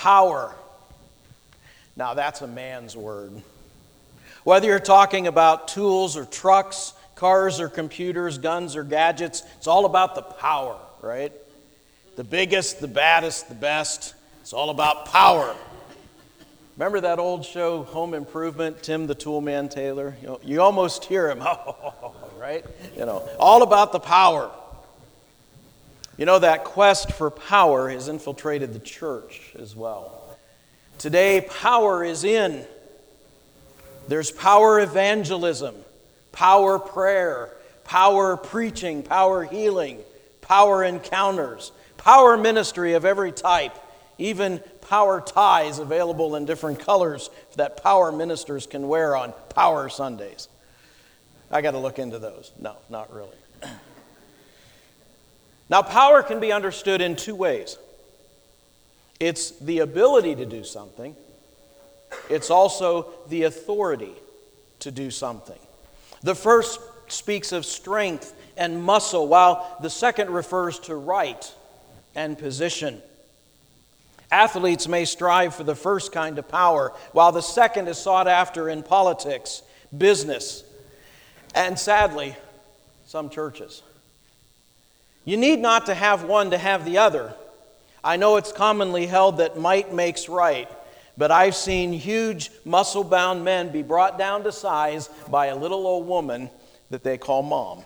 Power. Now that's a man's word. Whether you're talking about tools or trucks, cars or computers, guns or gadgets, it's all about the power, right? The biggest, the baddest, the best. It's all about power. Remember that old show, Home Improvement, Tim the Toolman Taylor? You almost hear him, right? All about the power. That quest for power has infiltrated the church as well. Today, power is in. There's power evangelism, power prayer, power preaching, power healing, power encounters, power ministry of every type, even power ties available in different colors that power ministers can wear on Power Sundays. I got to look into those. No, not really. Now, power can be understood in two ways. It's the ability to do something. It's also the authority to do something. The first speaks of strength and muscle, while the second refers to right and position. Athletes may strive for the first kind of power, while the second is sought after in politics, business, and sadly, some churches. You need not to have one to have the other. I know it's commonly held that might makes right, but I've seen huge muscle-bound men be brought down to size by a little old woman that they call mom.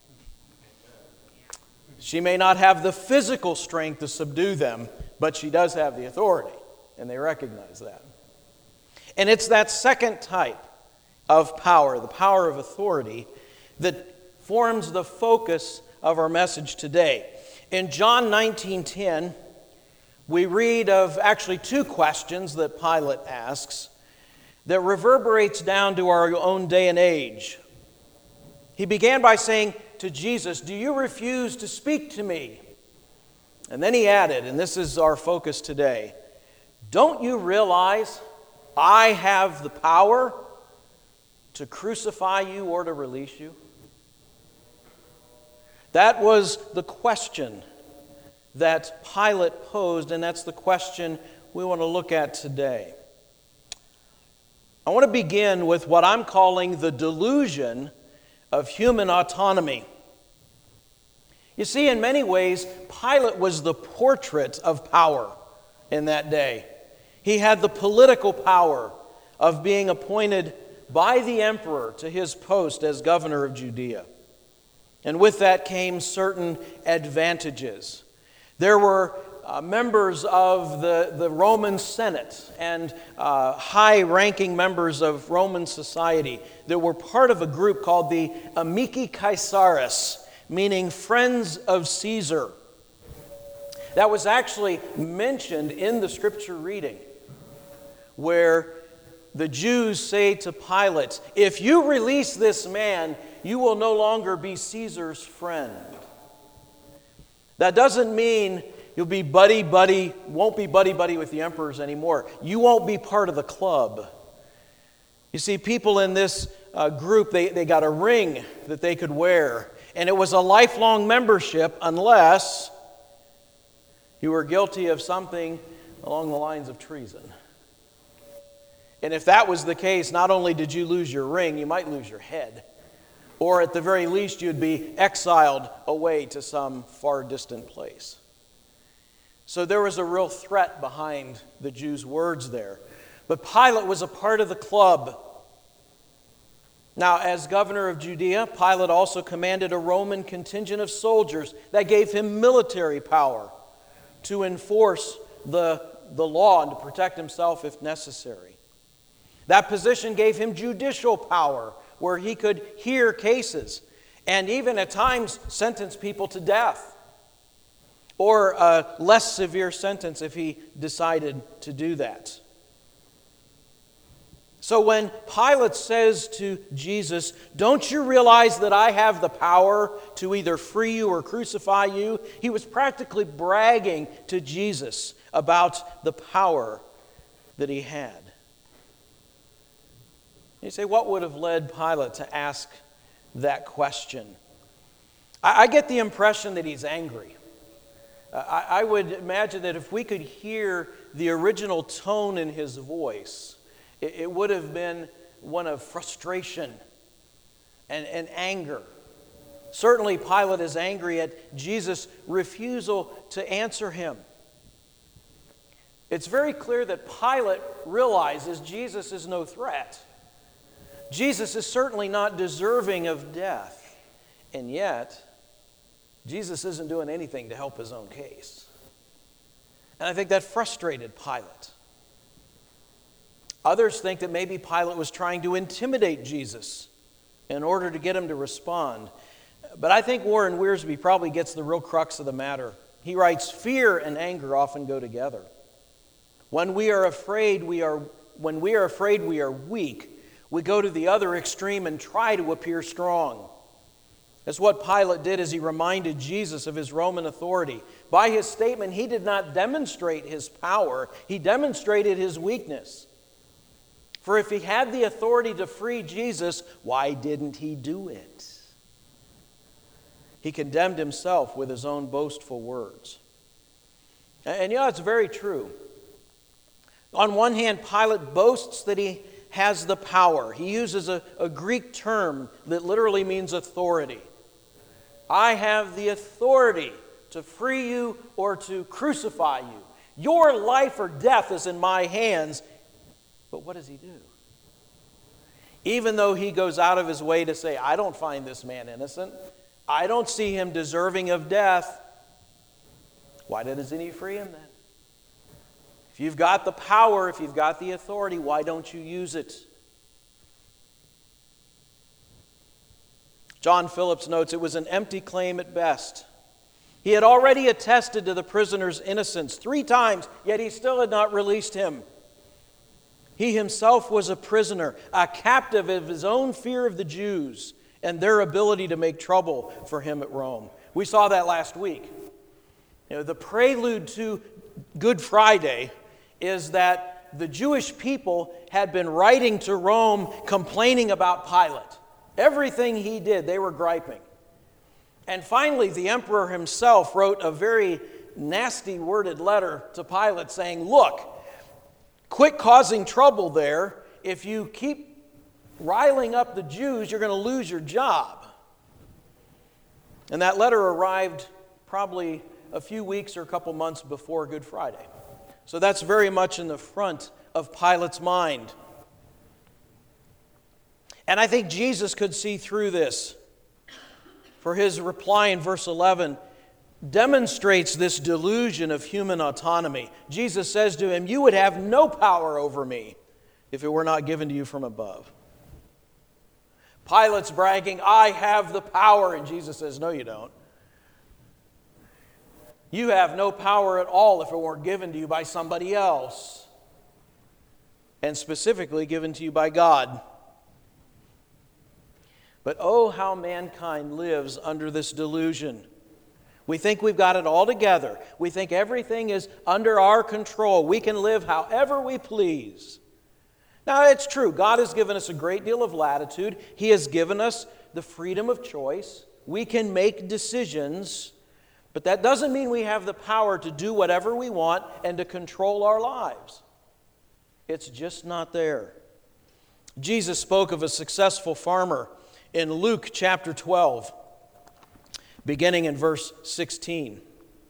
She may not have the physical strength to subdue them, but she does have the authority, and they recognize that. And it's that second type of power, the power of authority, that forms the focus of our message today. In John 19:10, we read of actually two questions that Pilate asks that reverberates down to our own day and age. He began by saying to Jesus, "Do you refuse to speak to me?" And then he added, and this is our focus today, "Don't you realize I have the power to crucify you or to release you?" That was the question that Pilate posed, and that's the question we want to look at today. I want to begin with what I'm calling the delusion of human autonomy. You see, in many ways, Pilate was the portrait of power in that day. He had the political power of being appointed by the emperor to his post as governor of Judea. And with that came certain advantages. There were members of the Roman Senate and high-ranking members of Roman society that were part of a group called the Amici Caesaris, meaning friends of Caesar. That was actually mentioned in the scripture reading, where the Jews say to Pilate, "If you release this man, you will no longer be Caesar's friend." That doesn't mean you'll be won't be buddy with the emperors anymore. You won't be part of the club. You see, people in this group, they got a ring that they could wear, and it was a lifelong membership unless you were guilty of something along the lines of treason. And if that was the case, not only did you lose your ring, you might lose your head. Or at the very least, you'd be exiled away to some far distant place. So there was a real threat behind the Jews' words there. But Pilate was a part of the club. Now, as governor of Judea, Pilate also commanded a Roman contingent of soldiers that gave him military power to enforce the law and to protect himself if necessary. That position gave him judicial power, where he could hear cases and even at times sentence people to death, or a less severe sentence if he decided to do that. So when Pilate says to Jesus, "Don't you realize that I have the power to either free you or crucify you?" he was practically bragging to Jesus about the power that he had. You say, what would have led Pilate to ask that question? I get the impression that he's angry. I would imagine that if we could hear the original tone in his voice, it would have been one of frustration and anger. Certainly, Pilate is angry at Jesus' refusal to answer him. It's very clear that Pilate realizes Jesus is no threat. Jesus is certainly not deserving of death. And yet, Jesus isn't doing anything to help his own case. And I think that frustrated Pilate. Others think that maybe Pilate was trying to intimidate Jesus in order to get him to respond. But I think Warren Wiersbe probably gets the real crux of the matter. He writes, "Fear and anger often go together. When we are afraid, we are weak. We go to the other extreme and try to appear strong." That's what Pilate did as he reminded Jesus of his Roman authority. By his statement, he did not demonstrate his power. He demonstrated his weakness. For if he had the authority to free Jesus, why didn't he do it? He condemned himself with his own boastful words. And it's very true. On one hand, Pilate boasts that he has the power. He uses a Greek term that literally means authority. I have the authority to free you or to crucify you. Your life or death is in my hands. But what does he do? Even though he goes out of his way to say, I don't find this man innocent, I don't see him deserving of death, why doesn't he free him then? If you've got the power, if you've got the authority, why don't you use it? John Phillips notes it was an empty claim at best. He had already attested to the prisoner's innocence 3 times, yet he still had not released him. He himself was a prisoner, a captive of his own fear of the Jews and their ability to make trouble for him at Rome. We saw that last week. The prelude to Good Friday is that the Jewish people had been writing to Rome complaining about Pilate. Everything he did, they were griping. And finally, the emperor himself wrote a very nasty worded letter to Pilate saying, look, quit causing trouble there. If you keep riling up the Jews, you're going to lose your job. And that letter arrived probably a few weeks or a couple months before Good Friday. So that's very much in the front of Pilate's mind. And I think Jesus could see through this. For his reply in verse 11 demonstrates this delusion of human autonomy. Jesus says to him, you would have no power over me if it were not given to you from above. Pilate's bragging, I have the power. And Jesus says, no, you don't. You have no power at all if it weren't given to you by somebody else. And specifically given to you by God. But oh, how mankind lives under this delusion. We think we've got it all together. We think everything is under our control. We can live however we please. Now, it's true. God has given us a great deal of latitude. He has given us the freedom of choice. We can make decisions. But that doesn't mean we have the power to do whatever we want and to control our lives. It's just not there. Jesus spoke of a successful farmer in Luke chapter 12, beginning in verse 16.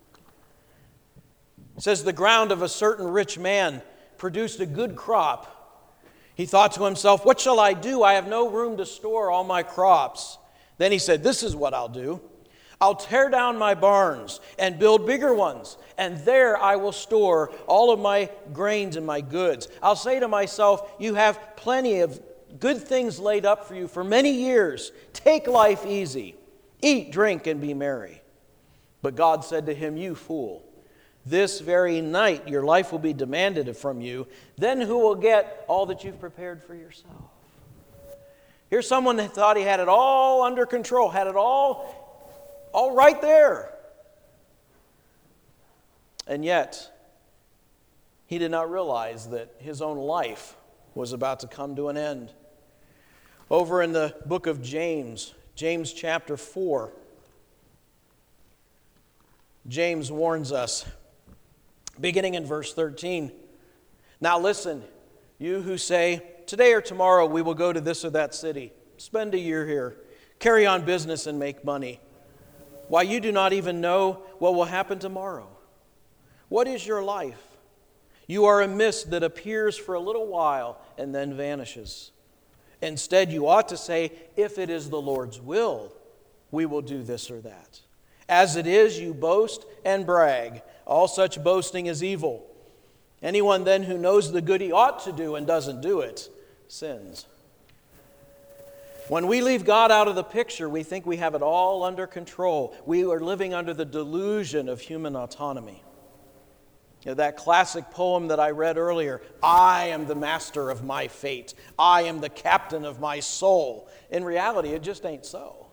It says, the ground of a certain rich man produced a good crop. He thought to himself, what shall I do? I have no room to store all my crops. Then he said, this is what I'll do. I'll tear down my barns and build bigger ones, and there I will store all of my grains and my goods. I'll say to myself, you have plenty of good things laid up for you for many years. Take life easy. Eat, drink, and be merry. But God said to him, you fool, this very night your life will be demanded from you. Then who will get all that you've prepared for yourself? Here's someone that thought he had it all under control, had it all right there. And yet, he did not realize that his own life was about to come to an end. Over in the book of James, James chapter 4, James warns us, beginning in verse 13. Now listen, you who say, today or tomorrow we will go to this or that city, spend a year here, carry on business and make money. Why, you do not even know what will happen tomorrow. What is your life? You are a mist that appears for a little while and then vanishes. Instead, you ought to say, if it is the Lord's will, we will do this or that. As it is, you boast and brag. All such boasting is evil. Anyone then who knows the good he ought to do and doesn't do it, sins. When we leave God out of the picture, we think we have it all under control. We are living under the delusion of human autonomy. You know, that classic poem that I read earlier, I am the master of my fate. I am the captain of my soul. In reality, it just ain't so.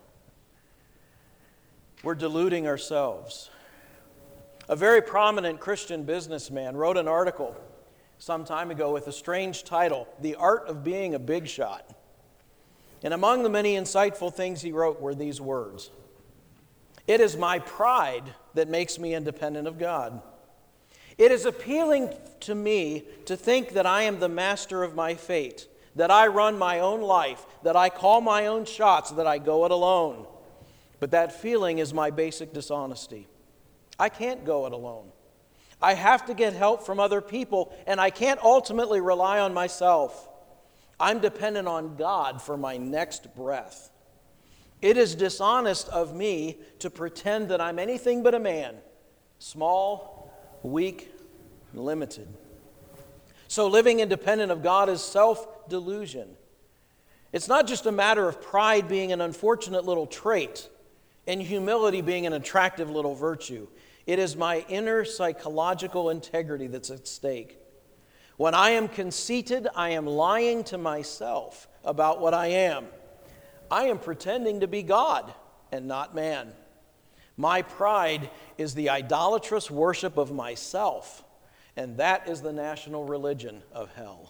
We're deluding ourselves. A very prominent Christian businessman wrote an article some time ago with a strange title, The Art of Being a Big Shot. And among the many insightful things he wrote were these words: "It is my pride that makes me independent of God. It is appealing to me to think that I am the master of my fate, that I run my own life, that I call my own shots, that I go it alone. But that feeling is my basic dishonesty. I can't go it alone. I have to get help from other people, and I can't ultimately rely on myself. I'm dependent on God for my next breath. It is dishonest of me to pretend that I'm anything but a man, small, weak, limited. So living independent of God is self-delusion. It's not just a matter of pride being an unfortunate little trait and humility being an attractive little virtue. It is my inner psychological integrity that's at stake. When I am conceited, I am lying to myself about what I am. I am pretending to be God and not man. My pride is the idolatrous worship of myself, and that is the national religion of hell."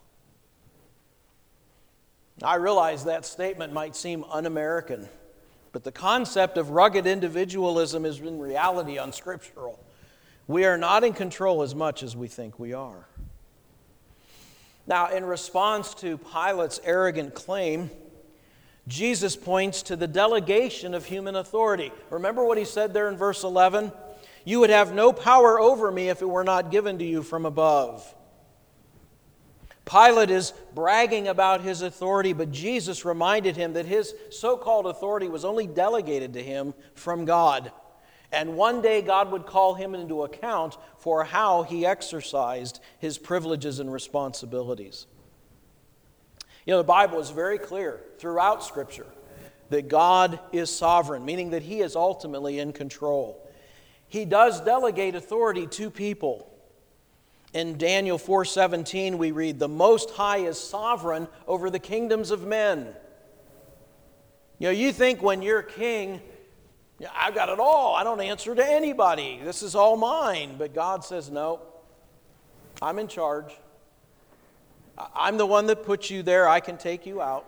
I realize that statement might seem un-American, but the concept of rugged individualism is in reality unscriptural. We are not in control as much as we think we are. Now, in response to Pilate's arrogant claim, Jesus points to the delegation of human authority. Remember what he said there in verse 11? You would have no power over me if it were not given to you from above. Pilate is bragging about his authority, but Jesus reminded him that his so-called authority was only delegated to him from God. And one day God would call him into account for how he exercised his privileges and responsibilities. You know, the Bible is very clear throughout Scripture that God is sovereign, meaning that he is ultimately in control. He does delegate authority to people. In Daniel 4:17 we read, "The Most High is sovereign over the kingdoms of men." You know, you think when you're king, I've got it all. I don't answer to anybody. This is all mine. But God says, no, I'm in charge. I'm the one that put you there. I can take you out.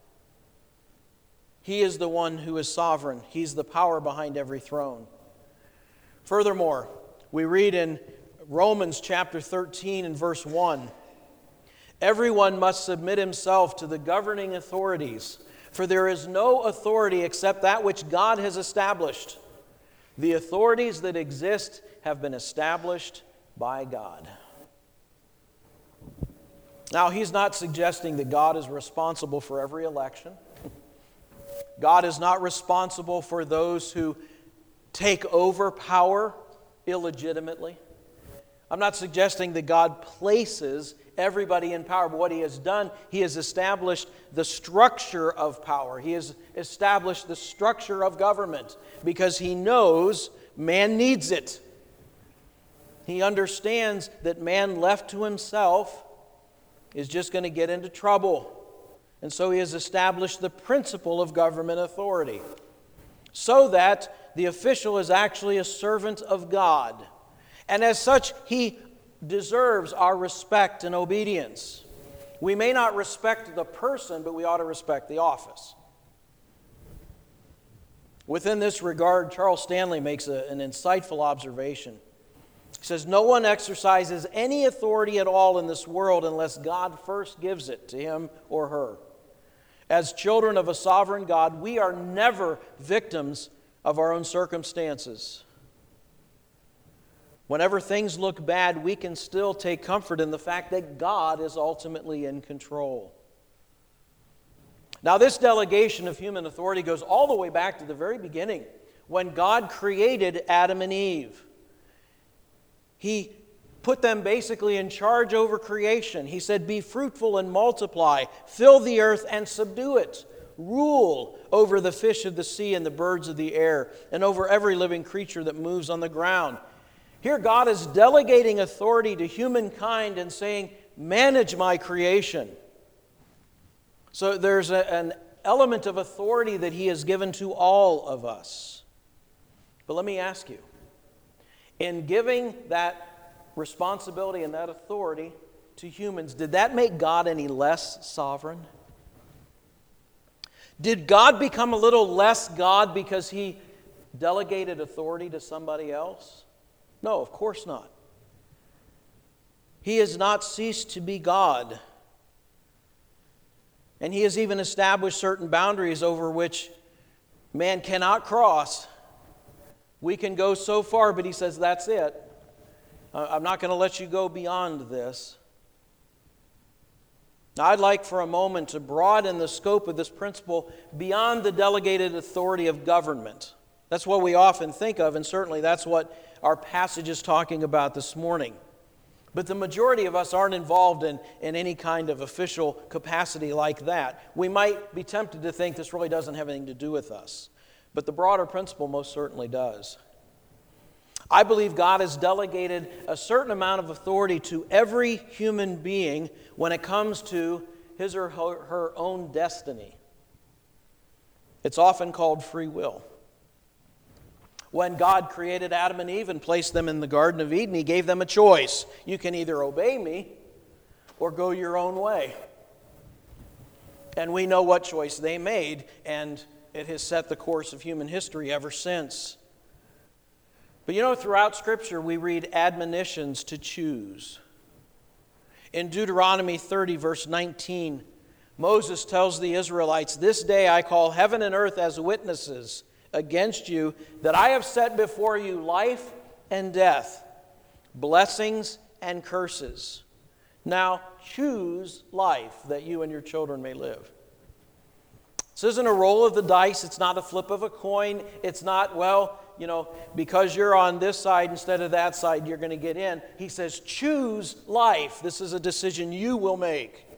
He is the one who is sovereign. He's the power behind every throne. Furthermore, we read in Romans chapter 13 and verse 1, "Everyone must submit himself to the governing authorities, for there is no authority except that which God has established. The authorities that exist have been established by God." Now, he's not suggesting that God is responsible for every election. God is not responsible for those who take over power illegitimately. I'm not suggesting that God places everybody in power, but what he has done, he has established the structure of power. He has established the structure of government because he knows man needs it. He understands that man left to himself is just going to get into trouble. And so he has established the principle of government authority so that the official is actually a servant of God. And as such, he deserves our respect and obedience. We may not respect the person, but we ought to respect the office. Within this regard, Charles Stanley makes an insightful observation. He says, no one exercises any authority at all in this world unless God first gives it to him or her. As children of a sovereign God, we are never victims of our own circumstances. Whenever things look bad, we can still take comfort in the fact that God is ultimately in control. Now, this delegation of human authority goes all the way back to the very beginning, when God created Adam and Eve. He put them basically in charge over creation. He said, be fruitful and multiply, fill the earth and subdue it, rule over the fish of the sea and the birds of the air, and over every living creature that moves on the ground. Here God is delegating authority to humankind and saying, manage my creation. So there's an element of authority that he has given to all of us. But let me ask you, in giving that responsibility and that authority to humans, did that make God any less sovereign? Did God become a little less God because he delegated authority to somebody else? No, of course not. He has not ceased to be God. And he has even established certain boundaries over which man cannot cross. We can go so far, but he says, that's it. I'm not going to let you go beyond this. Now, I'd like for a moment to broaden the scope of this principle beyond the delegated authority of government. That's what we often think of, and certainly that's what our passage is talking about this morning. But the majority of us aren't involved in any kind of official capacity like that. We might be tempted to think this really doesn't have anything to do with us. But the broader principle most certainly does. I believe God has delegated a certain amount of authority to every human being when it comes to his or her own destiny. It's often called free will. When God created Adam and Eve and placed them in the Garden of Eden, he gave them a choice. You can either obey me or go your own way. And we know what choice they made, and it has set the course of human history ever since. But you know, throughout Scripture, we read admonitions to choose. In Deuteronomy 30, verse 19, Moses tells the Israelites, "This day I call heaven and earth as witnesses against you, that I have set before you life and death, blessings and curses. Now choose life, that you and your children may live." This isn't a roll of the dice. It's not a flip of a coin. It's not, well, because you're on this side instead of that side, you're going to get in. He says, choose life. This is a decision you will make.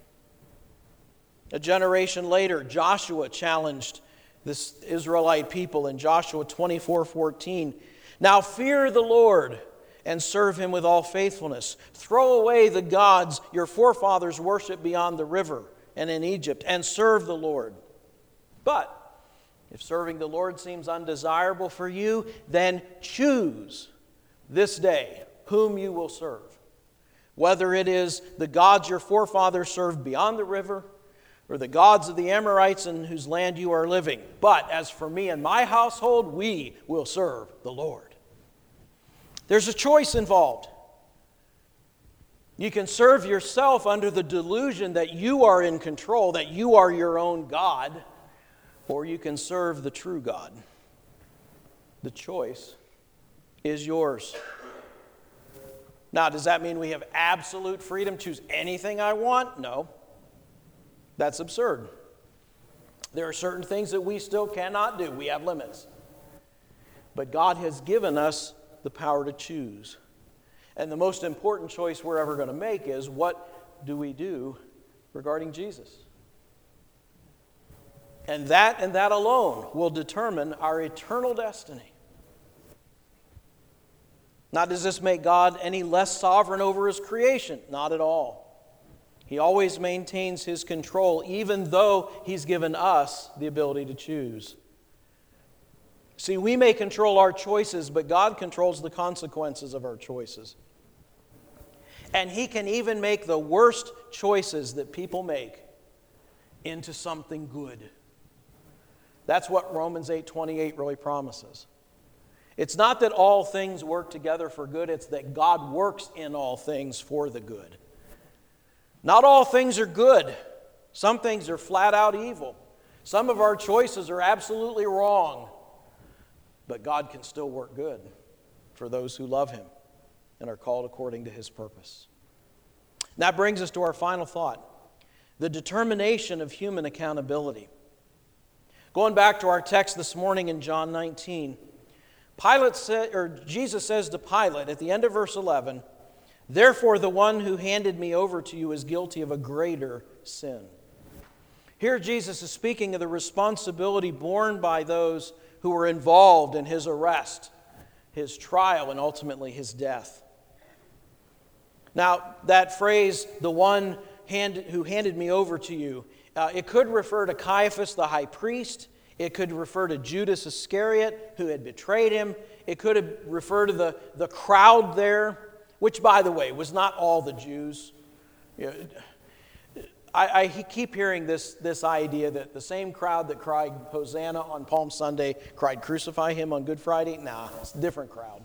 A generation later, Joshua challenged this Israelite people in Joshua 24:14. "Now fear the Lord and serve him with all faithfulness. Throw away the gods your forefathers worshiped beyond the river and in Egypt, and serve the Lord. But if serving the Lord seems undesirable for you, then choose this day whom you will serve, whether it is the gods your forefathers served beyond the river, or the gods of the Amorites in whose land you are living. But as for me and my household, we will serve the Lord." There's a choice involved. You can serve yourself under the delusion that you are in control, that you are your own God, or you can serve the true God. The choice is yours. Now, does that mean we have absolute freedom to choose anything I want? No. That's absurd. There are certain things that we still cannot do. We have limits. But God has given us the power to choose. And the most important choice we're ever going to make is, what do we do regarding Jesus? And that alone will determine our eternal destiny. Now, does this make God any less sovereign over his creation? Not at all. He always maintains his control, even though he's given us the ability to choose. See, we may control our choices, but God controls the consequences of our choices. And he can even make the worst choices that people make into something good. That's what Romans 8:28 really promises. It's not that all things work together for good, it's that God works in all things for the good. Not all things are good. Some things are flat out evil. Some of our choices are absolutely wrong. But God can still work good for those who love Him and are called according to His purpose. And that brings us to our final thought, the determination of human accountability. Going back to our text this morning in John 19, Jesus says to Pilate at the end of verse 11, "Therefore the one who handed me over to you is guilty of a greater sin." Here Jesus is speaking of the responsibility borne by those who were involved in his arrest, his trial, and ultimately his death. Now, that phrase, "the one who handed me over to you," it could refer to Caiaphas, the high priest. It could refer to Judas Iscariot, who had betrayed him. It could refer to the crowd there, which, by the way, was not all the Jews. I keep hearing this idea that the same crowd that cried Hosanna on Palm Sunday cried crucify him on Good Friday. Nah, it's a different crowd.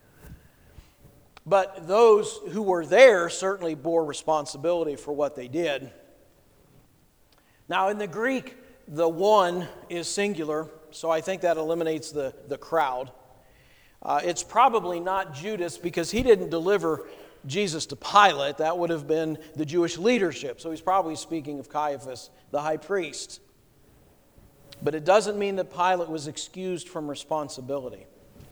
But those who were there certainly bore responsibility for what they did. Now, in the Greek, the one is singular, so I think that eliminates the crowd. It's probably not Judas because he didn't deliver Jesus to Pilate. That would have been the Jewish leadership. So he's probably speaking of Caiaphas, the high priest. But it doesn't mean that Pilate was excused from responsibility.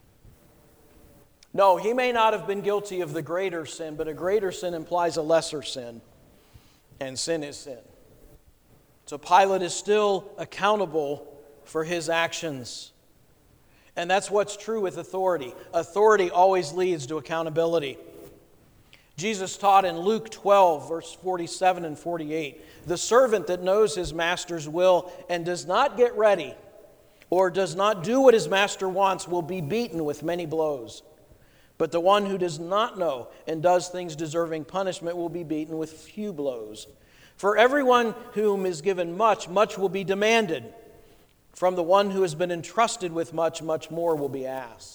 No, he may not have been guilty of the greater sin, but a greater sin implies a lesser sin. And sin is sin. So Pilate is still accountable for his actions. And that's what's true with authority. Authority always leads to accountability. Jesus taught in Luke 12, verse 47 and 48, "The servant that knows his master's will and does not get ready or does not do what his master wants will be beaten with many blows. But the one who does not know and does things deserving punishment will be beaten with few blows. For everyone whom is given much, much will be demanded. From the one who has been entrusted with much, much more will be asked."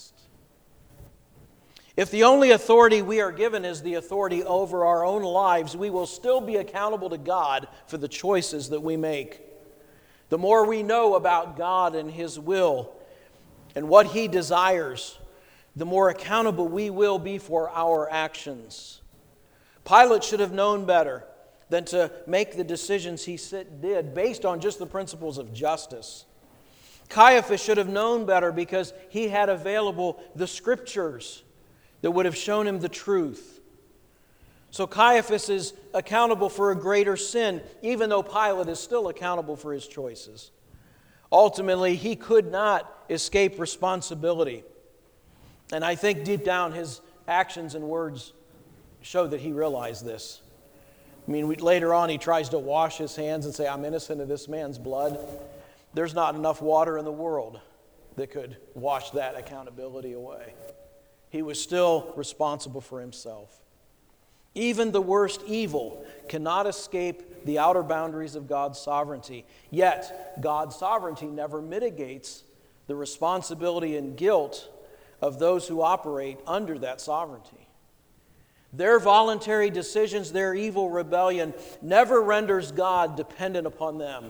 If the only authority we are given is the authority over our own lives, we will still be accountable to God for the choices that we make. The more we know about God and His will and what He desires, the more accountable we will be for our actions. Pilate should have known better than to make the decisions he did based on just the principles of justice. Caiaphas should have known better because he had available the Scriptures that would have shown him the truth. So Caiaphas is accountable for a greater sin, even though Pilate is still accountable for his choices. Ultimately, he could not escape responsibility. And I think deep down his actions and words show that he realized this. I mean, later on he tries to wash his hands and say, "I'm innocent of this man's blood." There's not enough water in the world that could wash that accountability away. He was still responsible for himself. Even the worst evil cannot escape the outer boundaries of God's sovereignty. Yet, God's sovereignty never mitigates the responsibility and guilt of those who operate under that sovereignty. Their voluntary decisions, their evil rebellion, never renders God dependent upon them.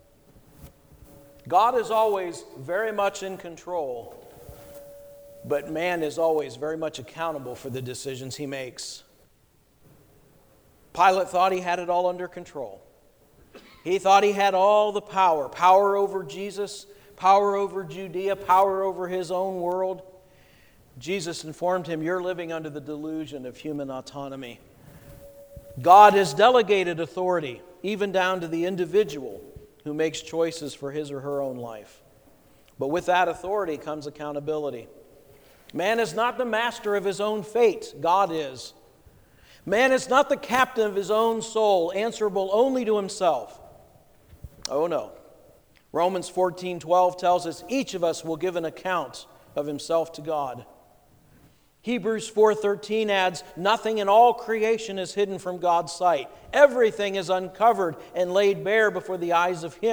God is always very much in control, but man is always very much accountable for the decisions he makes. Pilate thought he had it all under control. He thought he had all the power over Jesus, power over Judea, power over his own world. Jesus informed him, "You're living under the delusion of human autonomy." God has delegated authority, even down to the individual who makes choices for his or her own life. But with that authority comes accountability. Man is not the master of his own fate. God is. Man is not the captain of his own soul, answerable only to himself. Oh no. Romans 14:12 tells us each of us will give an account of himself to God. Hebrews 4:13 adds, "Nothing in all creation is hidden from God's sight. Everything is uncovered and laid bare before the eyes of Him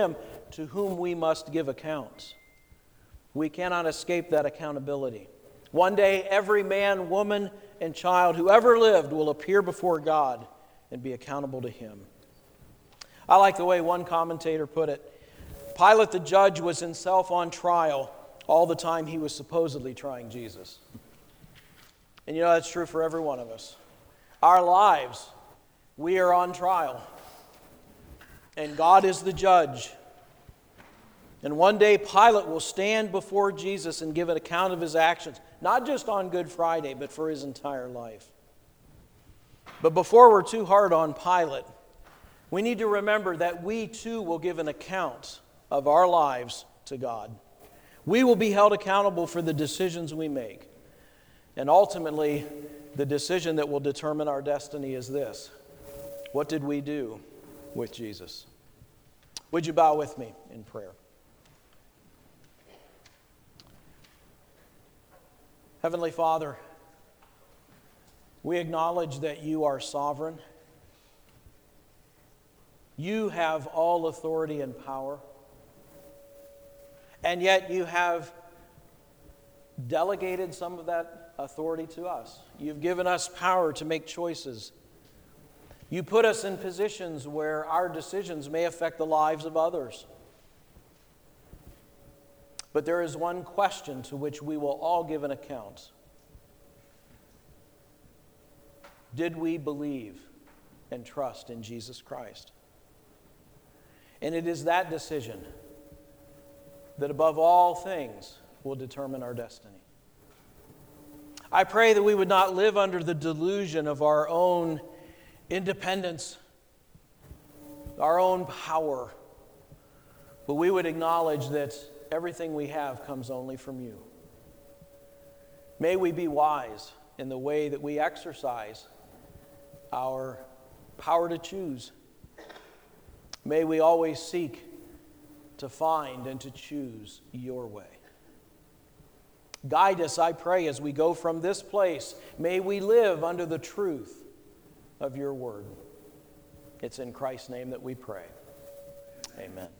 to whom we must give account. We cannot escape that accountability. One day, every man, woman, and child who ever lived will appear before God and be accountable to Him. I like the way one commentator put it. Pilate the judge was himself on trial all the time he was supposedly trying Jesus. And you know that's true for every one of us. Our lives, we are on trial. And God is the judge. And one day Pilate will stand before Jesus and give an account of his actions, not just on Good Friday, but for his entire life. But before we're too hard on Pilate, we need to remember that we too will give an account of our lives to God. We will be held accountable for the decisions we make. And ultimately, the decision that will determine our destiny is this: what did we do with Jesus? Would you bow with me in prayer? Heavenly Father, we acknowledge that You are sovereign. You have all authority and power. And yet You have delegated some of that authority to us. You've given us power to make choices. You put us in positions where our decisions may affect the lives of others. But there is one question to which we will all give an account. Did we believe and trust in Jesus Christ? And it is that decision that above all things will determine our destiny. I pray that we would not live under the delusion of our own independence, our own power, but we would acknowledge that everything we have comes only from You. May we be wise in the way that we exercise our power to choose. May we always seek to find and to choose Your way. Guide us, I pray, as we go from this place. May we live under the truth of Your word. It's in Christ's name that we pray. Amen.